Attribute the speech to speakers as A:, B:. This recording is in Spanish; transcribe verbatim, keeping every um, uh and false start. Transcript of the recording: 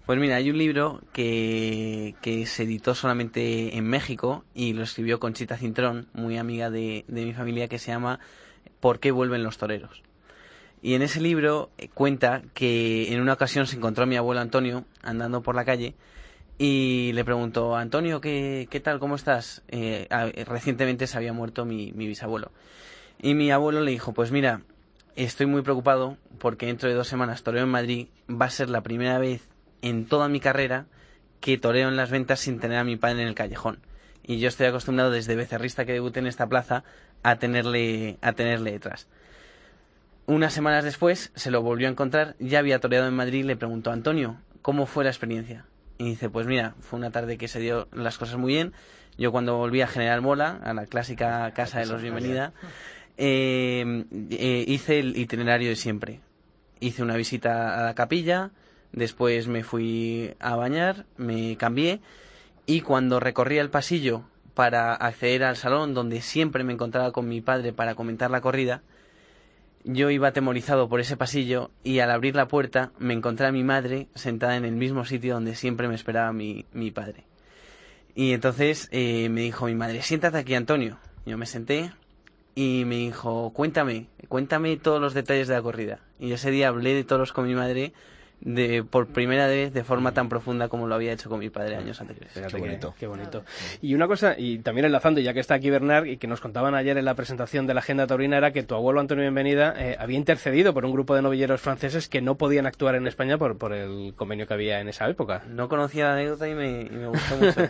A: Pues mira, hay un libro que, que se editó solamente en México y lo escribió Conchita Cintrón, muy amiga de, de mi familia, que se llama ¿Por qué vuelven los toreros? Y en ese libro eh, cuenta que en una ocasión se encontró a mi abuelo Antonio andando por la calle y le preguntó: Antonio, ¿qué, qué tal? ¿Cómo estás? Eh, a- recientemente se había muerto mi, mi bisabuelo. Y mi abuelo le dijo: pues mira, estoy muy preocupado porque dentro de dos semanas toreo en Madrid. Va a ser la primera vez en toda mi carrera que toreo en las ventas sin tener a mi padre en el callejón. Y yo estoy acostumbrado desde becerrista que debuté en esta plaza a tenerle, a tenerle detrás. Unas semanas después se lo volvió a encontrar, ya había toreado en Madrid y le preguntó: Antonio, ¿cómo fue la experiencia? Y dice: pues mira, fue una tarde que se dio las cosas muy bien. Yo cuando volví a General Mola, a la clásica casa de los Bienvenida, eh, eh, hice el itinerario de siempre. Hice una visita a la capilla, después me fui a bañar, me cambié y cuando recorría el pasillo para acceder al salón donde siempre me encontraba con mi padre para comentar la corrida, yo iba atemorizado por ese pasillo y al abrir la puerta me encontré a mi madre sentada en el mismo sitio donde siempre me esperaba mi, mi padre. Y entonces eh, me dijo mi madre: siéntate aquí, Antonio. Yo me senté y me dijo: cuéntame, cuéntame todos los detalles de la corrida. Y ese día hablé de toros con mi madre de por primera vez de forma tan profunda como lo había hecho con mi padre años anteriores.
B: Fíjate, qué bonito.
C: Qué bonito. Y una cosa, y también enlazando, ya que está aquí Bernard, y que nos contaban ayer en la presentación de la agenda taurina, era que tu abuelo Antonio Bienvenida eh, había intercedido por un grupo de novilleros franceses que no podían actuar en España por, por el convenio que había en esa época.
A: No conocía la anécdota y me, y me gustó mucho.